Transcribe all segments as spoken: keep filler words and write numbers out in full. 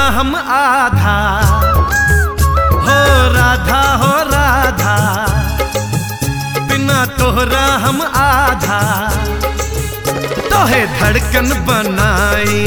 हम आधा, हो राधा हो राधा, बिना तोहरा हम आधा। तोहे धड़कन बनाई,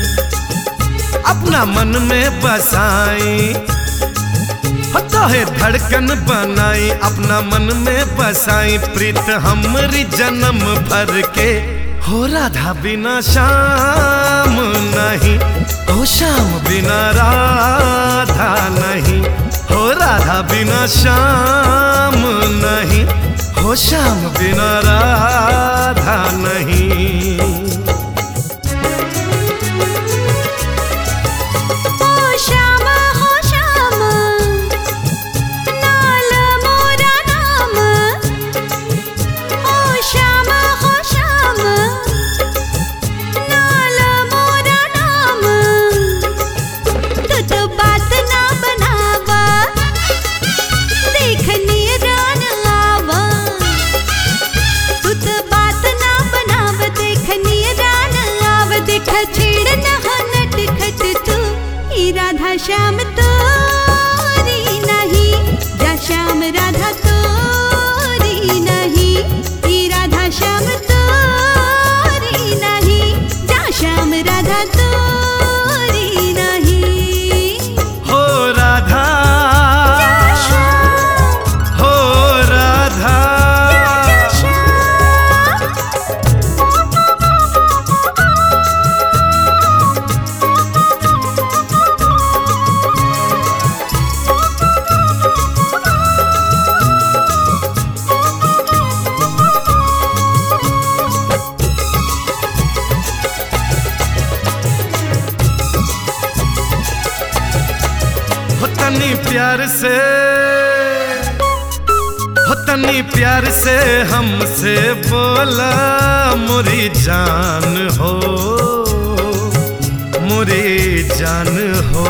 अपना मन में बसाई, तोहे धड़कन बनाई, अपना मन में बसाई। प्रीत हमरी जन्म भर के, हो राधा बिना शाम नहीं, हो श्याम बिना राधा नहीं, हो राधा बिना श्याम नहीं, हो श्याम बिना राधा नहीं। राधा श्याम तोरी नहीं, जा श्याम राधा तोरी नहीं, राधा श्याम तोरी नहीं, जा श्याम राधा तोरी नहीं। हो राधा, हो राधा, तनी प्यार से, हो तनी प्यार से हमसे बोला मुरी जान हो, मुरी जान हो।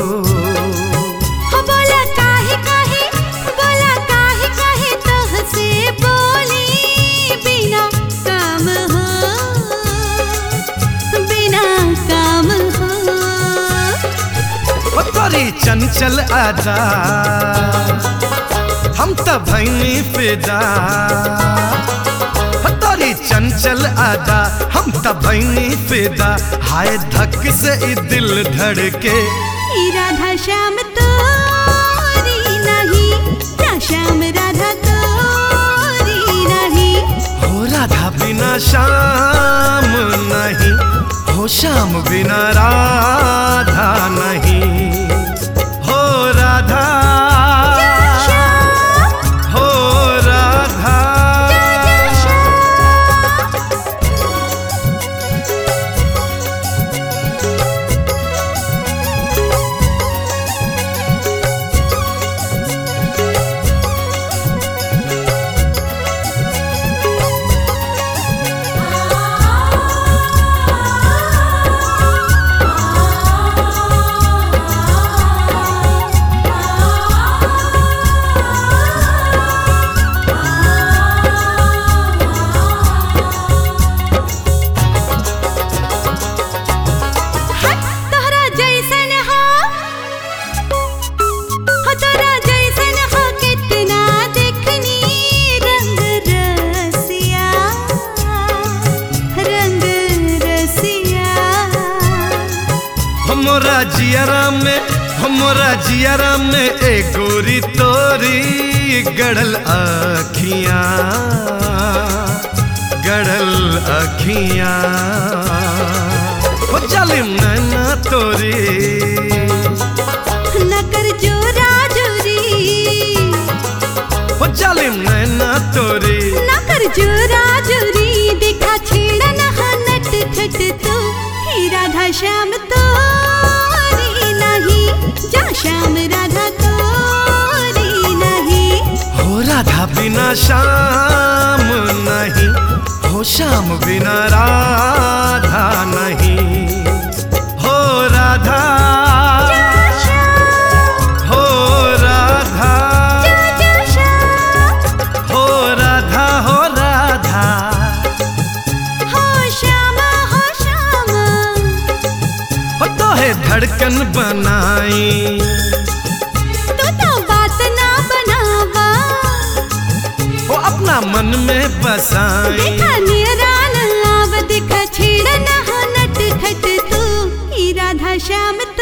हो बोला काहे काहे, बोला काहे काहे तुझसे बोली बिना काम हो, बिना काम हो। तोरी चंचल आदा, हम तो भैनी फिदा, तोरी चंचल आदा, हम तो भैनी फिदा। हाय धक से ई दिल धड़के, राधा श्याम तोरी नहीं, जा श्याम राधा तोरी नहीं, हो राधा बिना श्याम नहीं, हो श्याम बिना राधा नहीं। हो राधा, हो राधा, मोरा जियरा में, मोरा जियरा में ए गोरी तोरी गड़ल अखियां, गड़ल अखियां। हो जालिम नैना तोरी, न कर जोरा जोरी, हो जालिम नैना तोरी, न कर जोरा जोरी। देखा छेड़ा न नट खट तो, राधा श्याम तोरी नहीं, जा श्याम राधा तोरी नहीं। हो राधा बिना श्याम नहीं, हो श्याम बिना राधा नहीं। हो राधा, हो राधा, हो राधा, हो राधा, हो श्याम, हो श्याम, हो तो तोहे धड़कन बनाई। तू तो बात ना बनावा, वो अपना मन में बसाई। देखा निरान आव, देखा छेड़ा ना नट खट तू, ही राधा श्याम